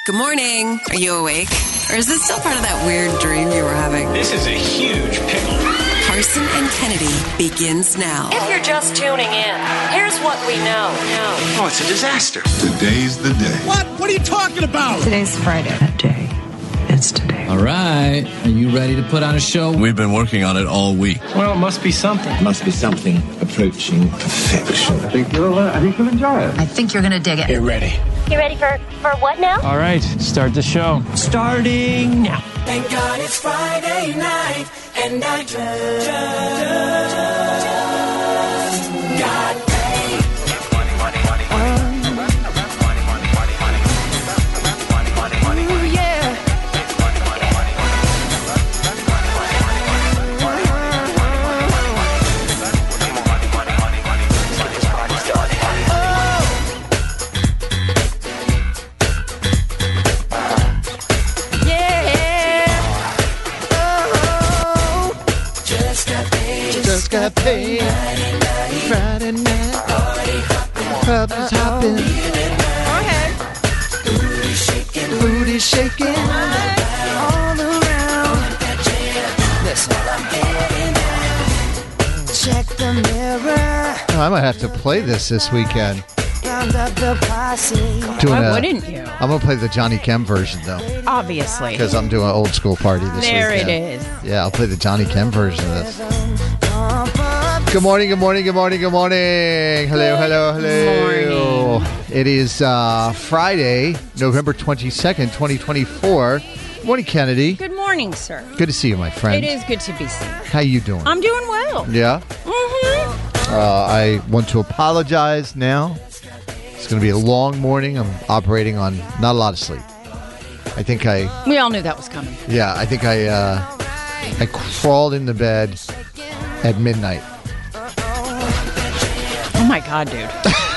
Good morning. Are you awake? Or is this still part of that weird dream you were having? This is a huge pickle. Carson and Kennedy begins now. If you're just tuning in, here's what we know. Oh, it's a disaster. Today's the day. What are you talking about? Today's Friday. That day. It's today. All right. Are you ready to put on a show? We've been working on it all week. Well, it must be something. Must be something approaching perfection. I think you'll enjoy it. I think you're going to dig it. Get ready. You ready for what now? All right, start the show. Starting now. Thank God it's Friday night, and I just got paid. Ooh, yeah. Just got paid. Friday night. Club is hopping. Go ahead. Booty shaking. All around. Listen. Check the mirror. I might have to play this weekend. Round up the posse. Why wouldn't you? I'm going to play the Johnny Chem version, though. Obviously. Because I'm doing an old school party this there weekend. There it is. Yeah, I'll play the Johnny Chem version of this. Good morning, good morning, good morning, good morning. Hello, hello, hello. Good morning. It is Friday, November 22nd, 2024. Good morning, Kennedy. Good morning, sir. Good to see you, my friend. It is good to be seen. How you doing? I'm doing well. Yeah? Mm-hmm. I want to apologize now. It's going to be a long morning. I'm operating on not a lot of sleep. I think we all knew that was coming. Yeah, I think I crawled into bed at midnight. Oh my God, dude.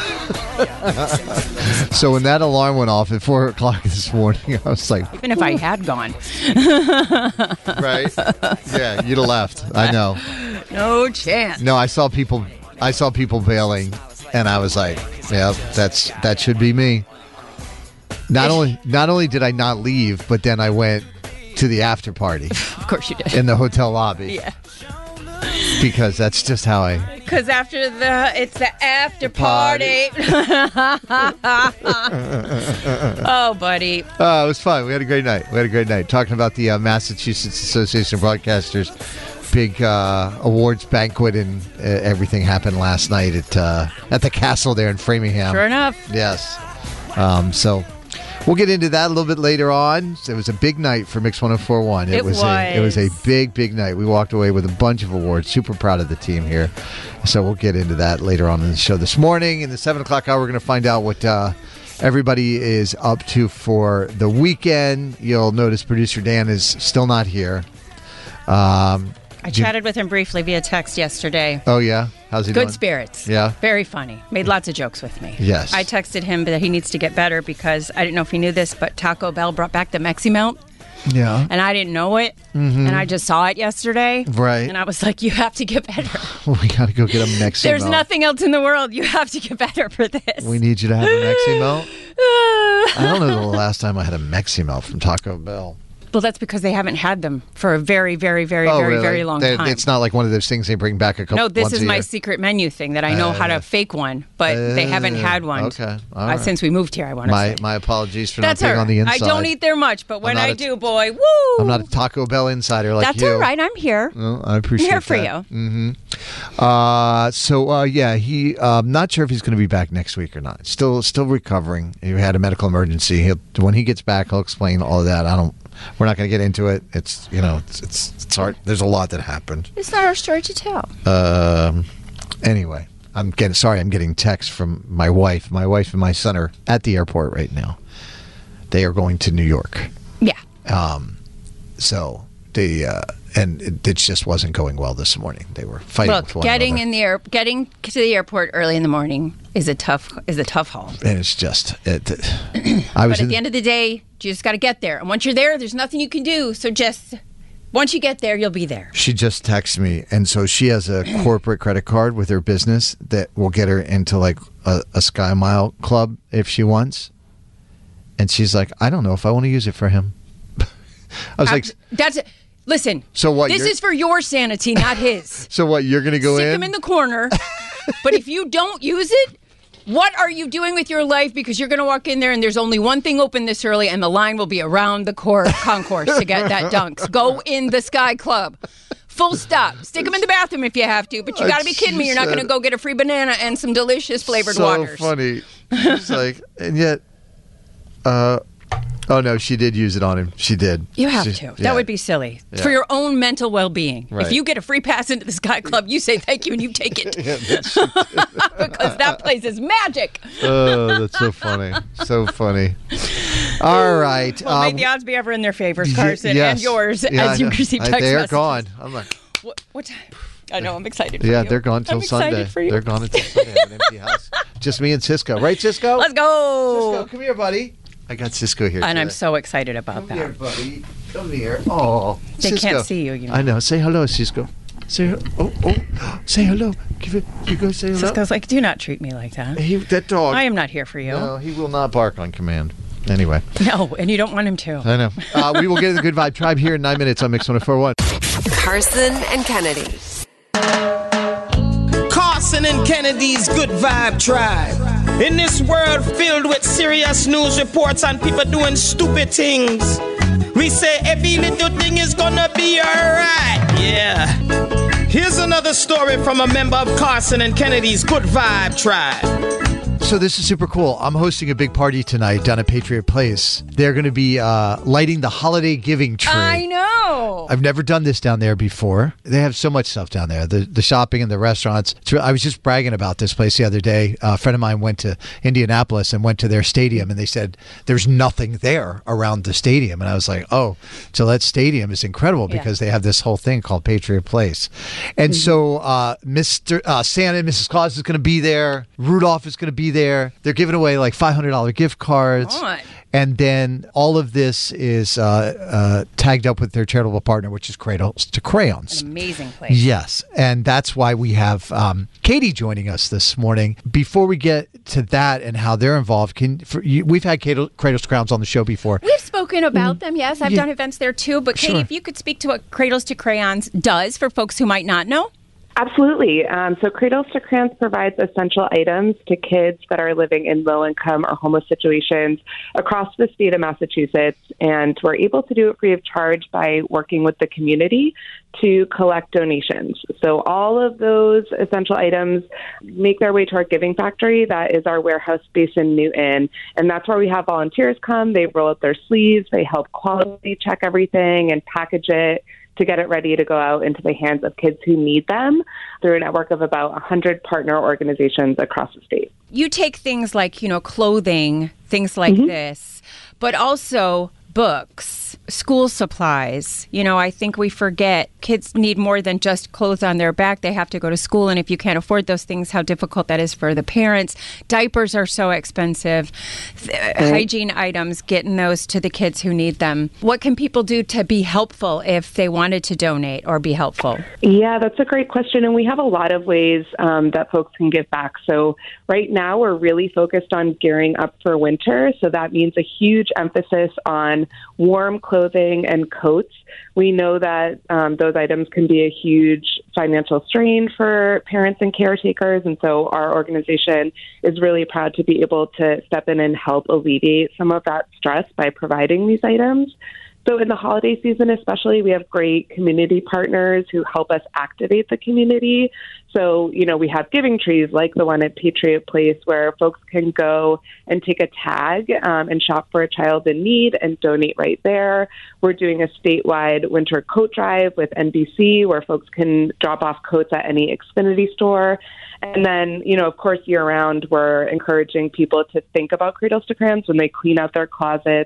So when that alarm went off at 4 o'clock this morning, I was like... Even if I had gone. Right? Yeah, you'd have left. I know. No chance. No, I saw people bailing, and I was like, yeah, that should be me. Not only did I not leave, but then I went to the after party. Of course you did. In the hotel lobby. Yeah. Because that's just how I... Because it's the after party. Oh, buddy. It was fun. We had a great night. Talking about the Massachusetts Association of Broadcasters big awards banquet, and everything happened last night at the castle there in Framingham. Sure enough. Yes. So we'll get into that a little bit later on. It was a big night for Mix 104.1. It was a big night. We walked away with a bunch of awards. Super proud of the team here. So we'll get into that later on in the show this morning. In the 7 o'clock hour, we're going to find out what everybody is up to for the weekend. You'll notice producer Dan is still not here. I chatted with him briefly via text yesterday. Oh, yeah? How's he doing? Good spirits. Yeah? Very funny. Made lots of jokes with me. Yes. I texted him that he needs to get better because I didn't know if he knew this, but Taco Bell brought back the Mexi Melt. Yeah. And I didn't know it. Mm-hmm. And I just saw it yesterday. Right. And I was like, you have to get better. We got to go get a Mexi There's Melt. nothing else in the world. You have to get better for this. We need you to have a Mexi Melt. I don't know the last time I had a Mexi Melt from Taco Bell. Well, that's because they haven't had them for a very, very, very, very long time. It's not like one of those things they bring back a couple. No, this once is a my year. secret menu thing that I know how to fake one, but they haven't had one. Okay, all right. Since we moved here, I want to say. My apologies for That's not being her. on the inside. I don't eat there much, but when I do, boy, woo! I'm not a Taco Bell insider like That's you. all right. I'm here. Well, I appreciate I'm here for that. you. Mm-hmm. He not sure if he's going to be back next week or not. Still recovering. He had a medical emergency. When he gets back, he'll explain all of that. We're not going to get into it. It's hard. There's a lot that happened. It's not our story to tell. Anyway, I'm getting texts from my wife. My wife and my son are at the airport right now. They are going to New York. Yeah. So they and it just wasn't going well this morning. They were fighting with one getting another. getting to the airport early in the morning is a tough haul. And it's just But at the end of the day, you just got to get there. And once you're there, there's nothing you can do. So just once you get there, you'll be there. She just texted me, and so she has a corporate credit card with her business that will get her into like a Sky Mile club if she wants. And she's like, I don't know if I want to use it for him. I was like, listen, so what? This is for your sanity, not his. So what? You're going to go Stick him in the corner. But if you don't use it, what are you doing with your life? Because you're going to walk in there and there's only one thing open this early, and the line will be around the concourse to get that Dunks. Go in the Sky Club. Full stop. Stick them in the bathroom if you have to, but you got to be kidding me. You're not going to go get a free banana and some delicious flavored waters. So funny. It's like, and yet, oh no, she did use it on him. She did. You have to. Yeah. That would be silly. Yeah. For your own mental well-being. Right. If you get a free pass into the Sky Club, you say thank you and you take it. Because that place is magic. Oh, that's so funny. So funny. All right. Well, may the odds be ever in their favors, Carson, and yours, as you receive text they are messages. gone. I'm like, what time? I know, I'm excited for you. Yeah, they're gone till Sunday. They're gone until Sunday. I have an empty house. Just me and Cisco. Right, Cisco? Let's go. Cisco, come here, buddy. I got Cisco here. And today. I'm so excited about that. Come here, buddy. Come here. Oh, they Cisco. can't see you, I know. Say hello, Cisco. Say say hello. You go say hello. Cisco's like, do not treat me like that. That dog. I am not here for you. No, he will not bark on command. Anyway. No, and you don't want him to. I know. We will get to the Good Vibe Tribe here in 9 minutes on Mix 104.1. Carson and Kennedy. Carson and Kennedy's Good Vibe Tribe. In this world filled with serious news reports and people doing stupid things, we say every little thing is gonna be alright. Yeah. Here's another story from a member of Carson and Kennedy's Good Vibe Tribe. So this is super cool. I'm hosting a big party tonight down at Patriot Place. They're going to be lighting the holiday giving tree. I know. I've never done this down there before. They have so much stuff down there. The shopping and the restaurants. I was just bragging about this place the other day. A friend of mine went to Indianapolis and went to their stadium, and they said there's nothing there around the stadium. And I was like, oh, Gillette Stadium is incredible because they have this whole thing called Patriot Place. And so Mr. Santa and Mrs. Claus is going to be there. Rudolph is going to be there. They're giving away like $500 gift cards. And then all of this is tagged up with their charitable partner, which is Cradles to Crayons. An amazing place. Yes. And that's why we have Katie joining us this morning. Before we get to that and how they're involved, we've had Cradles to Crayons on the show before. We've spoken about them, yes. I've done events there too. But Katie, if you could speak to what Cradles to Crayons does for folks who might not know. Absolutely. So Cradles to Crayons provides essential items to kids that are living in low-income or homeless situations across the state of Massachusetts, and we're able to do it free of charge by working with the community to collect donations. So all of those essential items make their way to our Giving Factory. That is our warehouse space in Newton, and that's where we have volunteers come. They roll up their sleeves, they help quality check everything and package it to get it ready to go out into the hands of kids who need them through a network of about 100 partner organizations across the state. You take things like, clothing, things like this, but also books, school supplies. I think we forget kids need more than just clothes on their back. They have to go to school. And if you can't afford those things, how difficult that is for the parents. Diapers are so expensive. Hygiene items, getting those to the kids who need them. What can people do to be helpful if they wanted to donate or be helpful? Yeah, that's a great question. And we have a lot of ways that folks can give back. So right now we're really focused on gearing up for winter. So that means a huge emphasis on warm clothing and coats. We know that those items can be a huge financial strain for parents and caretakers, and so our organization is really proud to be able to step in and help alleviate some of that stress by providing these items. So in the holiday season especially, we have great community partners who help us activate the community. So, we have giving trees like the one at Patriot Place where folks can go and take a tag and shop for a child in need and donate right there. We're doing a statewide winter coat drive with NBC where folks can drop off coats at any Xfinity store. And then, of course, year-round, we're encouraging people to think about Cradles to Crayons when they clean out their closets.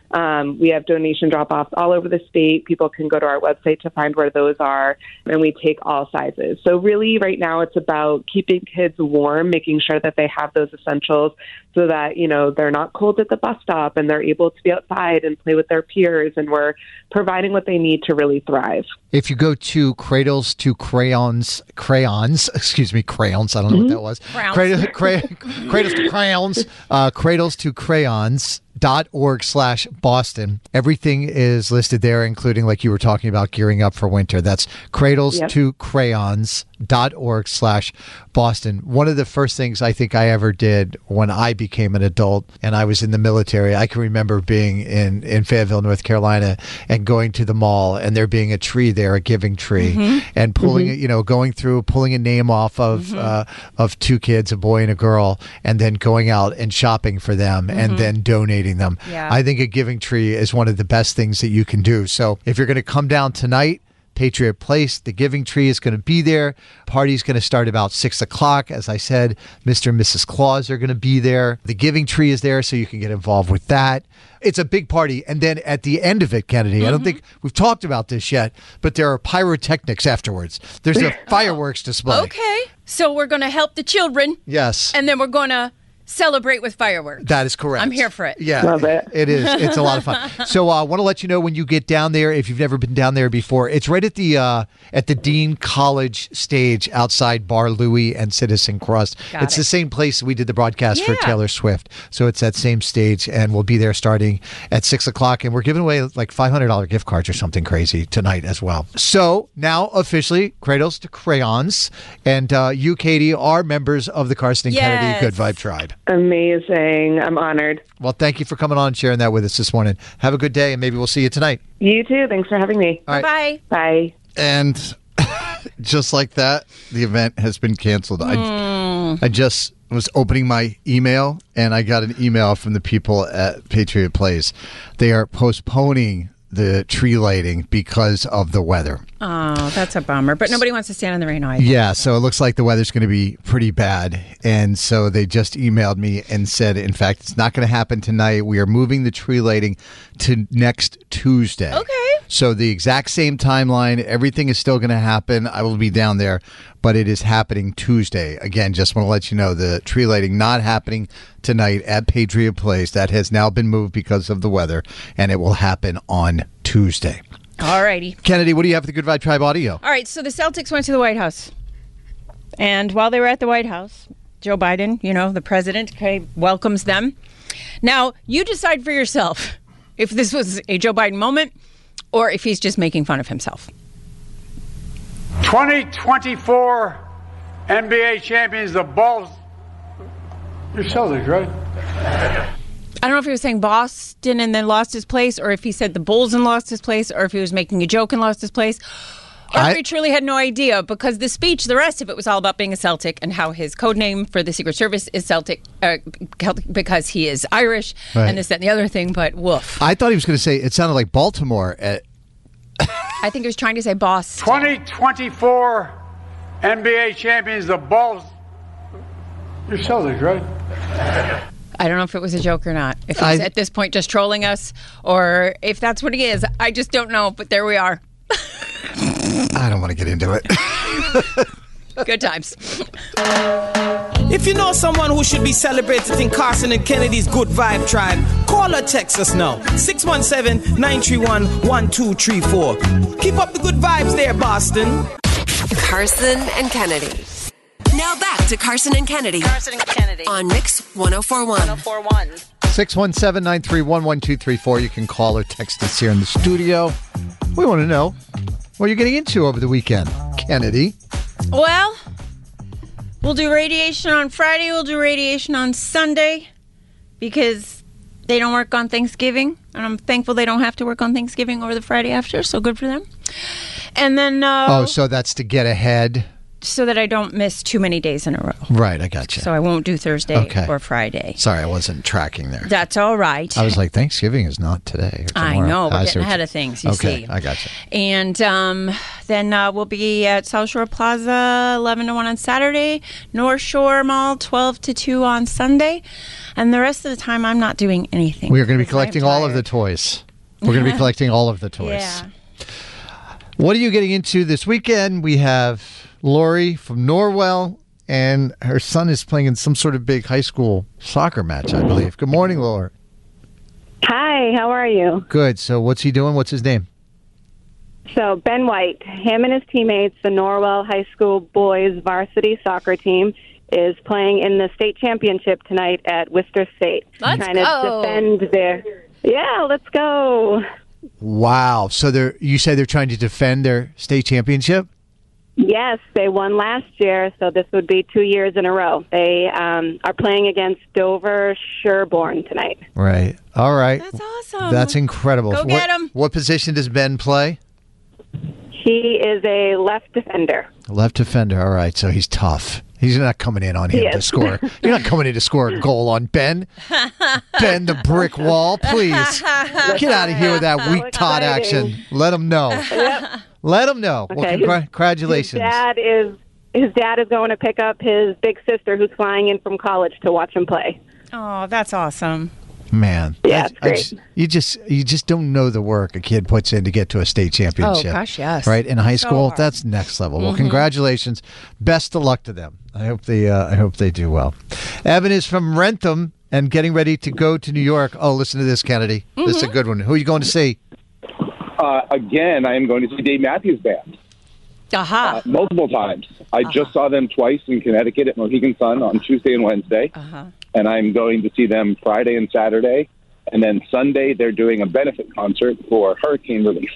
We have donation drop-offs all over the state. People can go to our website to find where those are, and we take all sizes. So really, right now, it's about keeping kids warm, making sure that they have those essentials so that, they're not cold at the bus stop and they're able to be outside and play with their peers, and we're providing what they need to really thrive. If you go to Cradles to Crayons, crayons, I don't know what that was. Cradles to Crayons, Cradles to Crayons. cradles2crayons.org/Boston. Everything is listed there, including, like you were talking about, gearing up for winter. That's cradles2crayons.org/Boston. One of the first things I think I ever did when I became an adult and I was in the military, I can remember being in Fayetteville, North Carolina, and going to the mall and there being a tree there, a giving tree, and pulling it, going through, pulling a name off of two kids, a boy and a girl, and then going out and shopping for them and then donating them. Yeah. I think a giving tree is one of the best things that you can do. So if you're going to come down tonight, Patriot Place, the Giving Tree is going to be there. Party's going to start about 6 o'clock. As I said, Mr. and Mrs. Claus are going to be there. The Giving Tree is there, so you can get involved with that. It's a big party. And then at the end of it, Kennedy, I don't think we've talked about this yet, but there are pyrotechnics afterwards. There's a fireworks display. Okay. So we're going to help the children. Yes. And then we're going to celebrate with fireworks. That is correct. I'm here for it. Yeah, love it. It is. It's a lot of fun. So I want to let you know when you get down there, if you've never been down there before, it's right at the Dean College stage outside Bar Louie and Citizen Cross. It's the same place we did the broadcast for Taylor Swift. So it's that same stage, and we'll be there starting at 6 o'clock. And we're giving away like $500 gift cards or something crazy tonight as well. So now officially, Cradles to Crayons. And you, Katie, are members of the Carson and Kennedy Good Vibe Tribe. Amazing. I'm honored. Well, thank you for coming on and sharing that with us this morning. Have a good day, and maybe we'll see you tonight. You too. Thanks for having me. All right. Bye. Bye. And just like that, the event has been canceled. I just was opening my email, and I got an email from the people at Patriot Place. They are postponing the tree lighting because of the weather. Oh, that's a bummer. But nobody wants to stand in the rain either. Yeah, so it looks like the weather's going to be pretty bad. And so they just emailed me and said, in fact, it's not going to happen tonight. We are moving the tree lighting to next Tuesday. Okay. So the exact same timeline. Everything is still going to happen. I will be down there, but it is happening Tuesday. Again, just want to let you know the tree lighting not happening tonight at Patriot Place. That has now been moved because of the weather, and it will happen on Tuesday. All righty. Kennedy, what do you have for the Good Vibe Tribe audio? All right, so the Celtics went to the White House. And while they were at the White House, Joe Biden, the president, welcomes them. Now, you decide for yourself if this was a Joe Biden moment or if he's just making fun of himself. 2024 NBA champions, the Bulls. You're Celtics, right? I don't know if he was saying Boston and then lost his place, or if he said the Bulls and lost his place, or if he was making a joke and lost his place. Or if he truly had no idea, because the speech, the rest of it was all about being a Celtic and how his code name for the Secret Service is Celtic because he is Irish and this, that, and the other thing, but woof. I thought he was going to say, it sounded like Baltimore. I think he was trying to say Boston. 2024 NBA champions, the Bulls. You're Celtics, right? I don't know if it was a joke or not. If he's at this point just trolling us, or if that's what he is. I just don't know, but there we are. I don't want to get into it. Good times. If you know someone who should be celebrated in Carson and Kennedy's Good Vibe Tribe, call or text us now. 617-931-1234. Keep up the good vibes there, Boston. Carson and Kennedy. Now back to Carson and Kennedy. Carson and Kennedy. On Mix 104.1. 104.1. 617-931-1234. You can call or text us here in the studio. We want to know what you're getting into over the weekend, Kennedy. Well, we'll do radiation on Friday. We'll do radiation on Sunday because they don't work on Thanksgiving. And I'm thankful they don't have to work on Thanksgiving or the Friday after. So good for them. And then... so that's to get ahead... So that I don't miss too many days in a row. Right, I got you. So I won't do Thursday or Friday. Sorry, I wasn't tracking there. That's all right. I was like, Thanksgiving is not today. I know. We're getting ahead of things, you see. I got you. And then we'll be at South Shore Plaza 11 to 1 on Saturday, North Shore Mall 12 to 2 on Sunday. And the rest of the time, I'm not doing anything. We are going to be collecting all of the toys. We're going to be collecting all of the toys. Yeah. What are you getting into this weekend? We have Lori from Norwell, and her son is playing in some sort of big high school soccer match, I believe. Good morning, Lori. Hi, how are you? Good. So what's he doing? What's his name? So Ben White, him and his teammates, the Norwell High School boys varsity soccer team, is playing in the state championship tonight at Worcester State. Let's trying go. to defend their... Yeah, let's go. Wow. So you say they're trying to defend their state championship? Yes, they won last year, so this would be 2 years in a row. They are playing against Dover Sherborne tonight. Right. All right. That's awesome. That's incredible. Go get him. What position does Ben play? He is a left defender. Left defender. All right. So he's tough. He's not coming in on him to score. You're not coming in to score a goal on Ben. Ben the brick wall, please. Get out of here with that weak Todd action. Let him know. Yep. Let him know. Okay. Well, congratulations. His dad is going to pick up his big sister who's flying in from college to watch him play. Oh, that's awesome. Man, yeah, it's great. You just don't know the work a kid puts in to get to a state championship. Oh gosh, yes. Right in high school, hard. that's next level. Well, congratulations, best of luck to them. I hope they do well. Evan is from Rentham and getting ready to go to New York. Oh, listen to this, Kennedy. This is a good one. Who are you going to see? Again, I am going to see Dave Matthews Band. Aha. Multiple times. I just saw them twice in Connecticut at Mohegan Sun on Tuesday and Wednesday. And I'm going to see them Friday and Saturday. And then Sunday, they're doing a benefit concert for hurricane relief.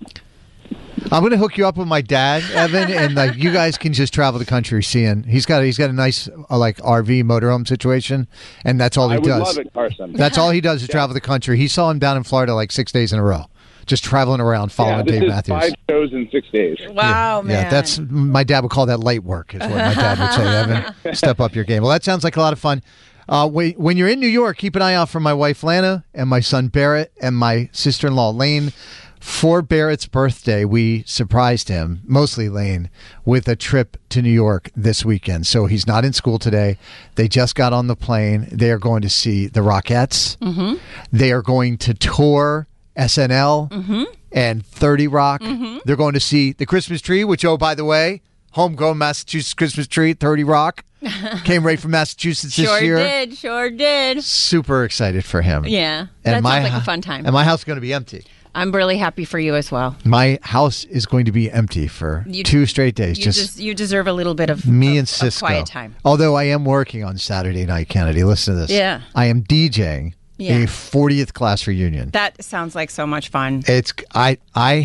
I'm going to hook you up with my dad, Evan, and you guys can just travel the country seeing. He's got a nice RV motorhome situation, and that's all he does. I would love it, Carson. That's all he does is travel the country. He saw him down in Florida 6 days in a row, just traveling around following Dave Matthews. 5 shows in 6 days. Wow, man. Yeah, that's my dad would call that light work. Is what my dad would say. Evan, step up your game. Well, that sounds like a lot of fun. When you're in New York, keep an eye out for my wife Lana and my son Barrett and my sister-in-law Lane. For Barrett's birthday, we surprised him, mostly Lane, with a trip to New York this weekend. So he's not in school today. They just got on the plane. They are going to see the Rockettes. Mm-hmm. They are going to tour SNL and 30 Rock. Mm-hmm. They're going to see the Christmas tree, which, oh, by the way, homegrown Massachusetts Christmas tree, 30 Rock. Came right from Massachusetts this year. Sure did. Super excited for him. Yeah, and that sounds like a fun time. And my house is going to be empty. I'm really happy for you as well. My house is going to be empty for 2 straight days. You deserve a little bit of me and Cisco. Quiet time. Although I am working on Saturday night, Kennedy. Listen to this. Yeah. I am DJing a 40th class reunion. That sounds like so much fun. I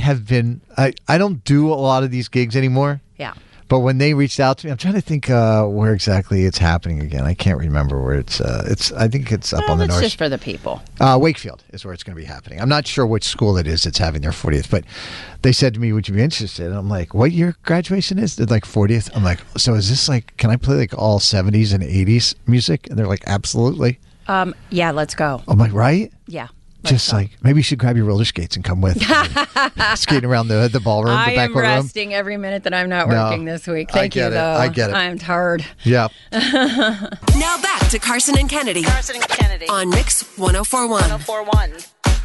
don't do a lot of these gigs anymore. Yeah. But when they reached out to me, I'm trying to think where exactly it's happening again. I can't remember where it's. I think it's up on the north. It's just for the people. Wakefield is where it's going to be happening. I'm not sure which school it is that's having their 40th, but they said to me, "Would you be interested?" And I'm like, "What year graduation is?" They're like 40th. I'm like, "So is this can I play all 70s and 80s music?" And they're like, "Absolutely." Yeah, let's go. I'm like, right? Yeah. Just maybe you should grab your roller skates and come with. Skating around the ballroom, the banquet room. I am resting every minute that I'm not working this week. Thank you, though. I get it. I'm tired. Yeah. Now back to Carson and Kennedy. On Mix 1041.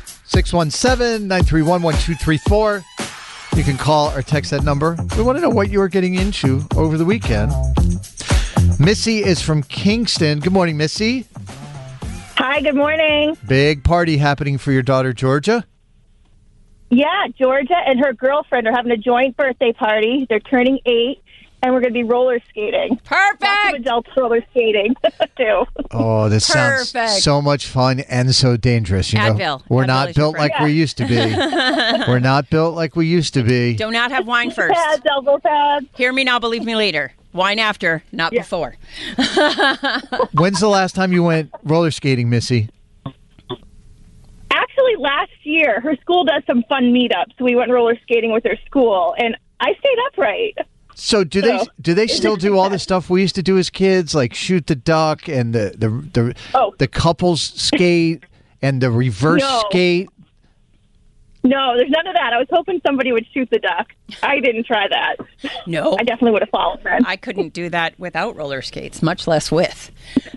617-931-1234. You can call or text that number. We want to know what you were getting into over the weekend. Missy is from Kingston. Good morning, Missy. Hi, good morning. Big party happening for your daughter, Georgia? Yeah, Georgia and her girlfriend are having a joint birthday party. They're turning 8, and we're going to be roller skating. Perfect! Lots of adults roller skating, too. Oh, this sounds so much fun and so dangerous. Advil. We're not built like we used to be. We're not built like we used to be. Do not have wine first. Pads, elbow pads. Hear me now, believe me later. Wine after, not before. When's the last time you went roller skating, Missy? Actually, last year. Her school does some fun meetups. We went roller skating with her school, and I stayed upright. So do they still do all the stuff we used to do as kids, like shoot the duck and the couples skate and the reverse skate? No, there's none of that. I was hoping somebody would shoot the duck. I didn't try that. No. I definitely would have followed that. I couldn't do that without roller skates, much less with.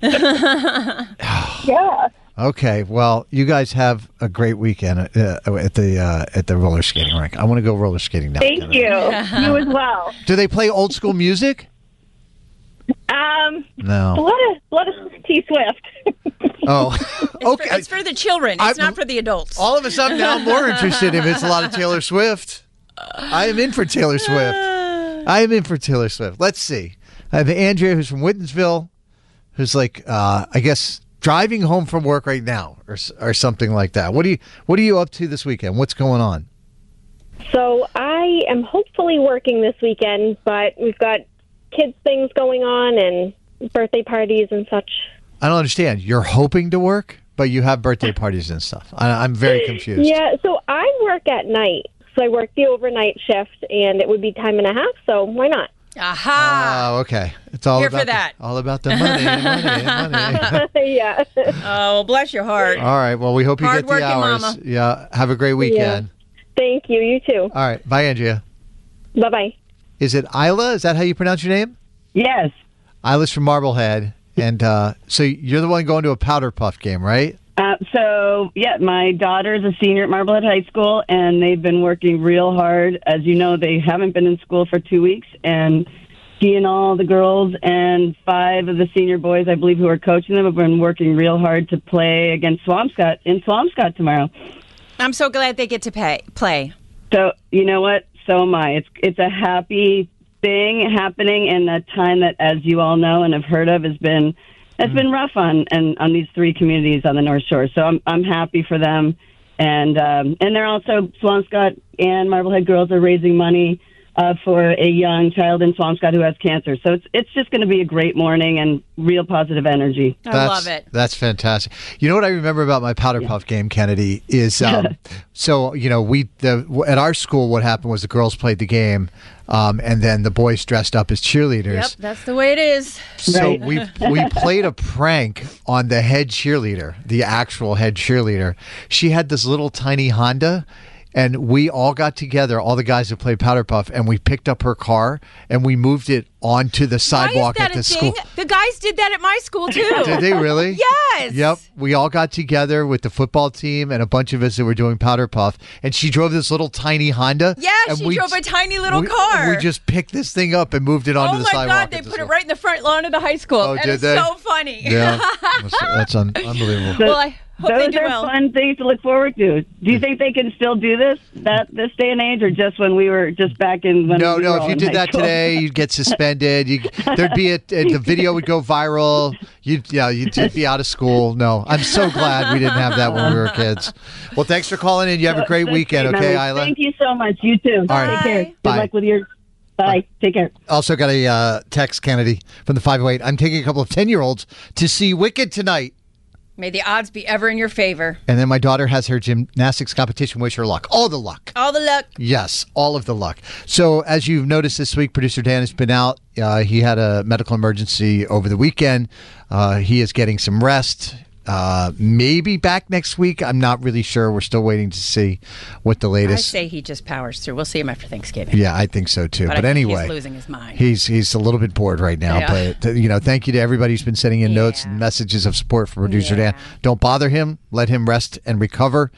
Yeah. Okay, well, you guys have a great weekend at the roller skating rink. I want to go roller skating now. Thank you. You as well. Do they play old school music? No. A lot of T Swift. Oh, okay. It's for the children. It's not for the adults. All of a sudden, now I'm more interested if it's a lot of Taylor Swift. I am in for Taylor Swift. Let's see. I have Andrea, who's from Whitensville, who's like, I guess, driving home from work right now, or something like that. What are you up to this weekend? What's going on? So I am hopefully working this weekend, but we've got kids things going on and birthday parties and such. I don't understand. You're hoping to work, but you have birthday parties and stuff. I'm very confused. Yeah, so I work at night. So I work the overnight shift, and it would be time and a half, so why not? Aha! Oh, okay. It's all Here about for that. All about the money. Yeah. Oh, bless your heart. All right. Well, we hope you get the Hard-working hours. mama. Yeah. Have a great weekend. Yeah. Thank you. You too. All right. Bye, Andrea. Bye-bye. Is it Isla? Is that how you pronounce your name? Yes. Isla's from Marblehead. And so you're the one going to a Powder Puff game, right? My daughter's a senior at Marblehead High School, and they've been working real hard. As you know, they haven't been in school for 2 weeks, and she and all the girls and 5 of the senior boys, I believe, who are coaching them, have been working real hard to play against Swampscott in Swampscott tomorrow. I'm so glad they get to play. So, you know what? So am I. It's a happy thing happening in a time that, as you all know and have heard of, has been rough on these 3 communities on the North Shore. So I'm happy for them, and they're also, Swampscott and Marblehead girls are raising money for a young child in Swampscott who has cancer. So it's just going to be a great morning and real positive energy. I love it. That's fantastic. You know what I remember about my Powder Puff game, Kennedy, is so, you know, at our school, what happened was the girls played the game, and then the boys dressed up as cheerleaders. Yep, that's the way it is. So we played a prank on the head cheerleader, the actual head cheerleader. She had this little tiny Honda, and we all got together, all the guys who played Powder Puff, and we picked up her car and we moved it onto the sidewalk at the school. The guys did that at my school too. Did they really? Yes. Yep. We all got together with the football team and a bunch of us that were doing Powder Puff, and she drove this little tiny Honda. Yeah, she drove a tiny little car. We just picked this thing up and moved it onto the sidewalk. Oh my God, they put it right in the front lawn of the high school. Oh, and did it's they? so funny. Yeah. That's unbelievable. Well, I hope they Those do are well. fun things to look forward to. Do you think they can still do this this day and age, or just when we were just back in when we were No. all If you in did high that school? today, you'd get suspended. There'd be the video would go viral. You'd be out of school. No, I'm so glad we didn't have that when we were kids. Well, thanks for calling in. You have a great weekend, okay, Isla? Thank you so much. You too. All right. Take care. Good Bye. luck with your. Bye. Take care. Also got a text, Kennedy, from the 508. I'm taking a couple of 10-year-olds to see Wicked tonight. May the odds be ever in your favor. And then my daughter has her gymnastics competition. Wish her luck. All the luck. All the luck. Yes, all of the luck. So as you've noticed this week, producer Dan has been out. He had a medical emergency over the weekend. He is getting some rest. Maybe back next week. I'm not really sure. We're still waiting to see what the latest. I say he just powers through. We'll see him after Thanksgiving. Yeah, I think so too. But I think anyway, he's losing his mind. He's a little bit bored right now. Yeah. But thank you to everybody who's been sending in notes and messages of support for producer Dan. Don't bother him. Let him rest and recover.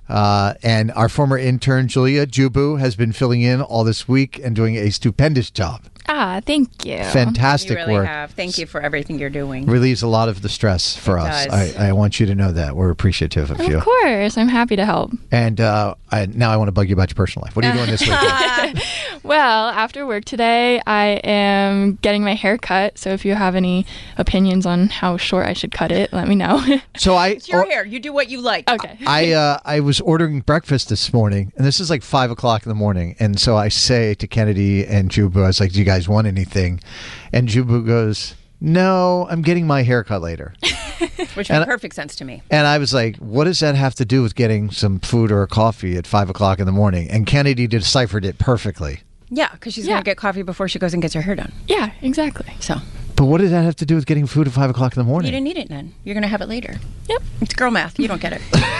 And our former intern Julia Jubu has been filling in all this week and doing a stupendous job. Thank you. Fantastic you really work. have. Thank you for everything you're doing. Relieves a lot of the stress for us. I want you to know that. We're appreciative of you. Of course. I'm happy to help. And now I want to bug you about your personal life. What are you doing this weekend? Well, after work today, I am getting my hair cut. So if you have any opinions on how short I should cut it, let me know. So it's your hair. You do what you like. Okay. I was ordering breakfast this morning, and this is like 5 o'clock in the morning. And so I say to Kennedy and Jubu, I was like, do you guys want anything? And Jubu goes, no, I'm getting my hair cut later. Which made perfect sense to me. And I was like, what does that have to do with getting some food or a coffee at 5 o'clock in the morning? And Kennedy deciphered it perfectly. Yeah, because she's going to get coffee before she goes and gets her hair done. Yeah, exactly. So. But what does that have to do with getting food at 5 o'clock in the morning? You didn't need it then. You're going to have it later. Yep. It's girl math. You don't get it.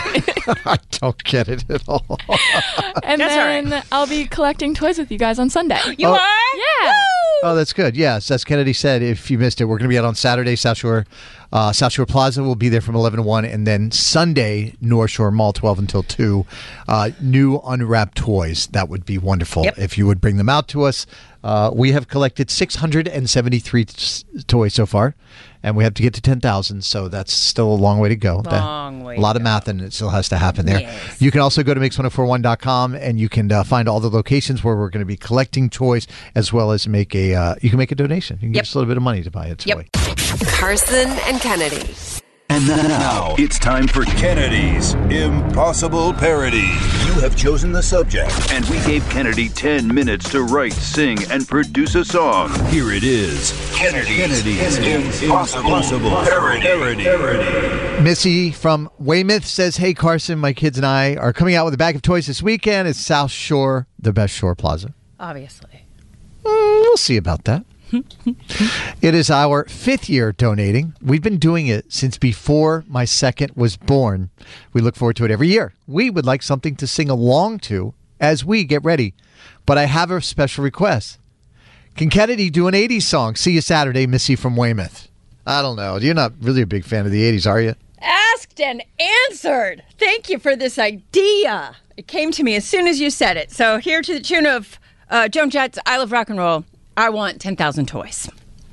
I don't get it at all. And That's then all right. I'll be collecting toys with you guys on Sunday. You are? Yeah. Oh, that's good. Yes, as Kennedy said, if you missed it, we're going to be out on Saturday, South Shore Plaza. We'll be there from 11 to 1. And then Sunday, North Shore Mall, 12 until 2. New unwrapped toys. That would be wonderful if you would bring them out to us. We have collected 673 toys so far. And we have to get to 10,000, so that's still a long way to go. Long way a lot to of math, and it still has to happen there. Yes. You can also go to Mix1041.com, and you can find all the locations where we're going to be collecting toys, as well as you can make a donation. You can give us a little bit of money to buy a toy. Carson and Kennedy. And now it's time for Kennedy's Impossible Parody. You have chosen the subject, and we gave Kennedy 10 minutes to write, sing, and produce a song. Here it is. Kennedy's Impossible Parody. Missy from Weymouth says, "Hey Carson, my kids and I are coming out with a bag of toys this weekend. It's South Shore, the best shore plaza." Obviously. We'll see about that. It is our 5th year donating. We've been doing it since before my second was born. We look forward to it every year. We would like something to sing along to as we get ready. But I have a special request. Can Kennedy do an 80s song? See you Saturday, Missy from Weymouth. I don't know. You're not really a big fan of the 80s, are you? Asked and answered. Thank you for this idea. It came to me as soon as you said it. So here to the tune of Joan Jett's I Love Rock and Roll. I want 10,000 toys.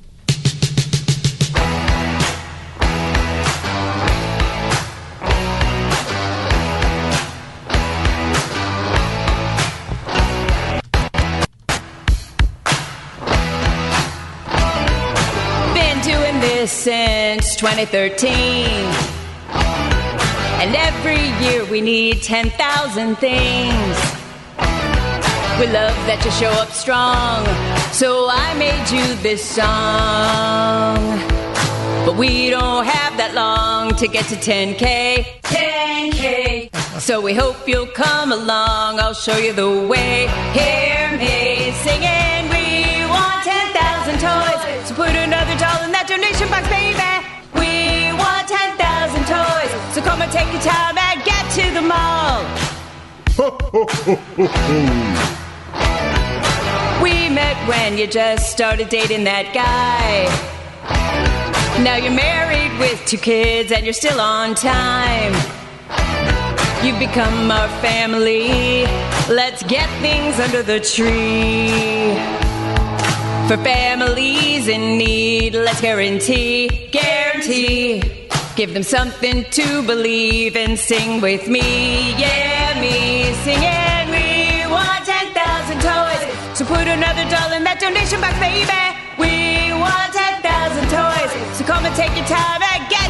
Been doing this since 2013. And every year we need 10,000 things. We love that you show up strong, so I made you this song. But we don't have that long to get to 10K, 10K. So we hope you'll come along, I'll show you the way. Hear me singing, we want 10,000 toys. So put another doll in that donation box, baby. We want 10,000 toys. So come and take your time and get to the mall. We met when you just started dating that guy. Now you're married with 2 kids and you're still on time. You've become our family. Let's get things under the tree. For families in need, let's guarantee. Give them something to believe in. Sing with me, yeah, me singing. We want 10,000 toys. So put another doll in that donation box, baby. We want 10,000 toys. So come and take your time and get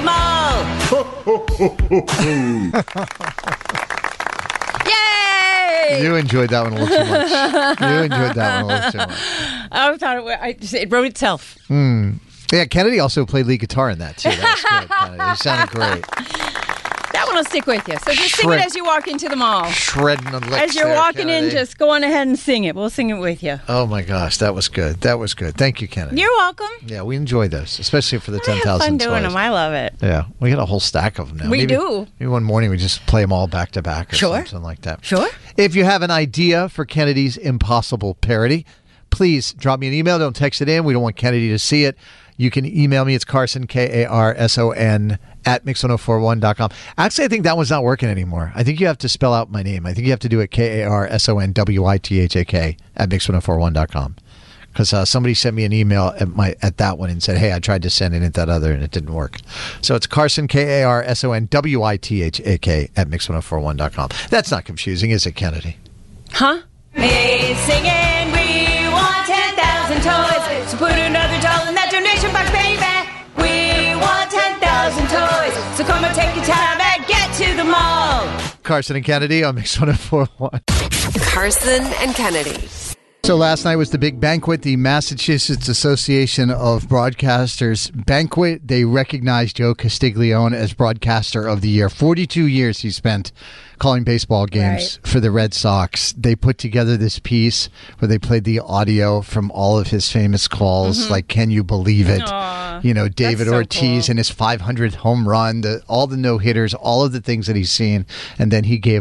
to the mall. Yay! You enjoyed that one a little too much. You enjoyed that one a little too much. I thought it wrote itself. Yeah, Kennedy also played lead guitar in that, too. That was good, Kennedy. It sounded great. That one will stick with you. So just sing it as you walk into the mall. Shredding the licks as you're walking in, just go on ahead and sing it. We'll sing it with you. Oh, my gosh. That was good. That was good. Thank you, Kennedy. You're welcome. Yeah, we enjoy those, especially for the 10,000 toys. I have fun doing them. I love it. Yeah, we got a whole stack of them now. We do. Maybe one morning we just play them all back to back or something like that. Sure. If you have an idea for Kennedy's Impossible Parody, please drop me an email. Don't text it in. We don't want Kennedy to see it. You can email me. It's Carson, Karson, at Mix1041.com. Actually, I think that one's not working anymore. I think you have to spell out my name. I think you have to do it KARSONWITHAK at Mix1041.com. Because somebody sent me an email at that one and said, hey, I tried to send it at that other and it didn't work. So it's Carson, KARSONWITHAK at Mix1041.com. That's not confusing, is it, Kennedy? Huh? Hey, singing, we want 10,000 toys. So put another doll in that donation box, baby. We want 10,000 toys. So come and take your time and get to the mall. Carson and Kennedy on Mix1041. Carson and Kennedy. So last night was the big banquet, the Massachusetts Association of Broadcasters banquet. They recognized Joe Castiglione as Broadcaster of the Year. 42 years he spent calling baseball games for the Red Sox. They put together this piece where they played the audio from all of his famous calls, like Can You Believe It? Aww, you know, David Ortiz and his 500th home run, all the no-hitters, all of the things that he's seen. And then he gave up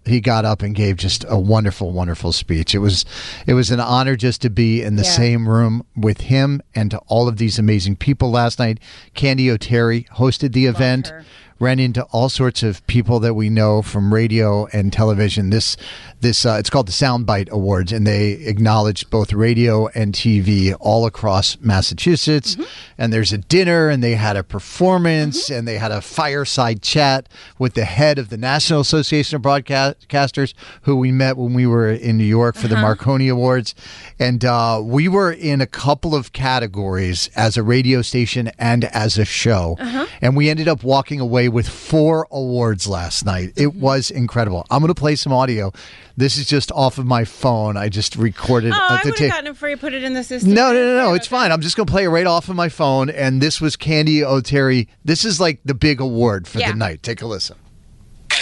he got up and gave just a wonderful, wonderful speech. It was an honor just to be in the same room with him and to all of these amazing people last night. Candy O'Terry hosted the event. Ran into all sorts of people that we know from radio and television. This it's called the Soundbite Awards, and they acknowledge both radio and TV all across Massachusetts. And there's a dinner, and they had a performance, and they had a fireside chat with the head of the National Association of Broadcasters, who we met when we were in New York for the Marconi Awards. And we were in a couple of categories as a radio station and as a show. And we ended up walking away with 4 awards last night. It was incredible. I'm going to play some audio. This is just off of my phone. I just recorded. I would have gotten it before you put it in the system. No. It's fine. I'm just going to play it right off of my phone. And this was Candy O'Terry. This is like the big award for the night. Take a listen. And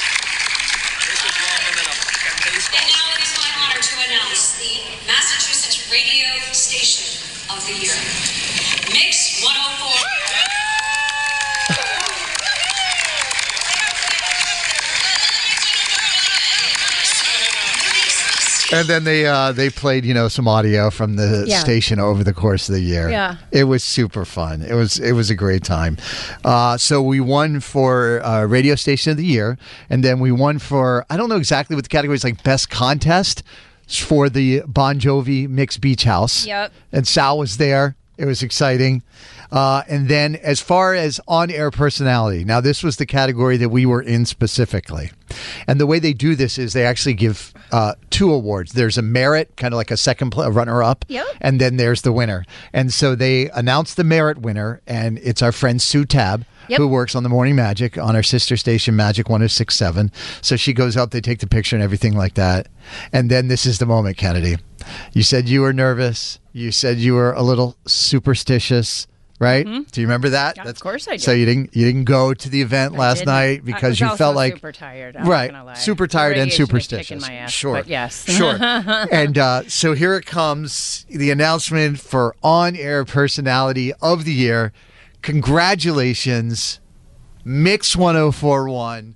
now it is my honor to announce the Massachusetts Radio Station of the Year. Mix 104. And then they played, some audio from the station over the course of the year. Yeah. It was super fun. It was a great time. So we won for Radio Station of the Year, and then we won for, I don't know exactly what the category is, like Best Contest for the Bon Jovi Mix Beach House. Yep. And Sal was there. It was exciting. And then as far as on-air personality, now this was the category that we were in specifically. And the way they do this is they actually give 2 awards. There's a merit, kind of like a second runner-up, and then there's the winner. And so they announced the merit winner, and it's our friend Sue Tab, who works on the Morning Magic on our sister station, Magic 106.7. So she goes up, they take the picture and everything like that. And then this is the moment, Kennedy. You said you were nervous. You said you were a little superstitious. Right? Do you remember that? Yeah, of course I do. So you didn't go to the event last night because you felt like super tired. Super tired and superstitious. My ass, sure, but yes, sure. And so here it comes, the announcement for on-air personality of the year. Congratulations, Mix 1041,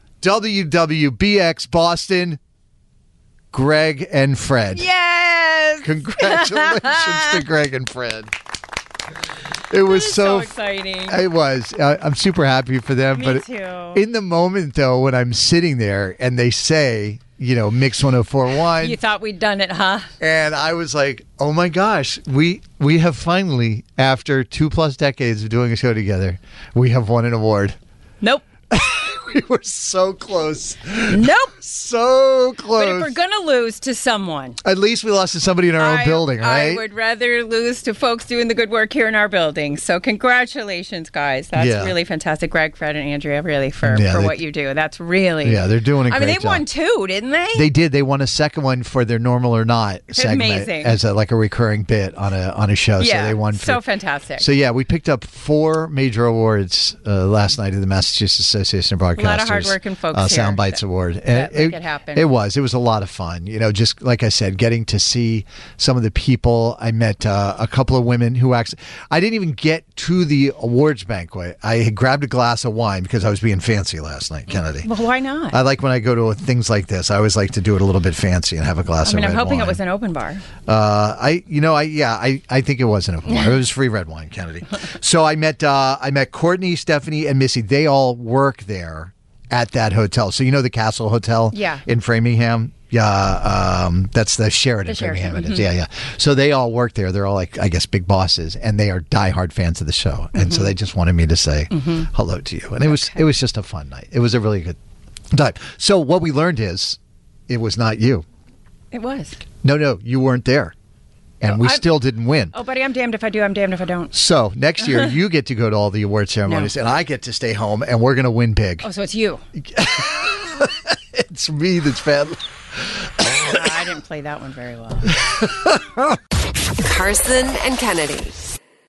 WWBX Greg and Fred. Yes! Congratulations to Greg and Fred. It was so exciting. It was. I'm super happy for them. Me but too. In the moment, though, when I'm sitting there and they say, Mix 1041. You thought we'd done it, huh? And I was like, oh my gosh, we have finally, after 2+ decades of doing a show together, we have won an award. Nope. We were so close. Nope. So close. But if we're going to lose to someone. At least we lost to somebody in our own building, right? I would rather lose to folks doing the good work here in our building. So congratulations, guys. That's really fantastic. Greg, Fred, and Andrea, really, for what you do. That's really... Yeah, they're doing a great job. They won 2, didn't they? They did. They won a second one for their Normal or Not segment. Amazing. As a recurring bit on a show. Yeah, so they won. So fantastic. So yeah, we picked up 4 major awards last night at the Massachusetts Association of Broadcasters. A lot of hard-working folks here. Soundbites Award. Make it happen. It was a lot of fun. Just like I said, getting to see some of the people. I met a couple of women who actually... I didn't even get to the awards banquet. I had grabbed a glass of wine because I was being fancy last night, Kennedy. Well, why not? I like when I go to things like this. I always like to do it a little bit fancy and have a glass of red wine. I'm hoping it was an open bar. I think it was an open bar. It was free red wine, Kennedy. So I met Courtney, Stephanie, and Missy. They all work there at that hotel. So the Castle Hotel in Framingham? Yeah, that's the Sheraton. Framingham it is. Yeah. So they all work there. They're all I guess, big bosses, and they are diehard fans of the show. And so they just wanted me to say hello to you. And it was just a fun night. It was a really good time. So what we learned is it was not you. It was. No, you weren't there. And we still didn't win. Oh, buddy, I'm damned if I do. I'm damned if I don't. So next year, you get to go to all the award ceremonies, and I get to stay home, and we're going to win big. Oh, so it's you. It's me that's bad. I didn't play that one very well. Carson and Kennedy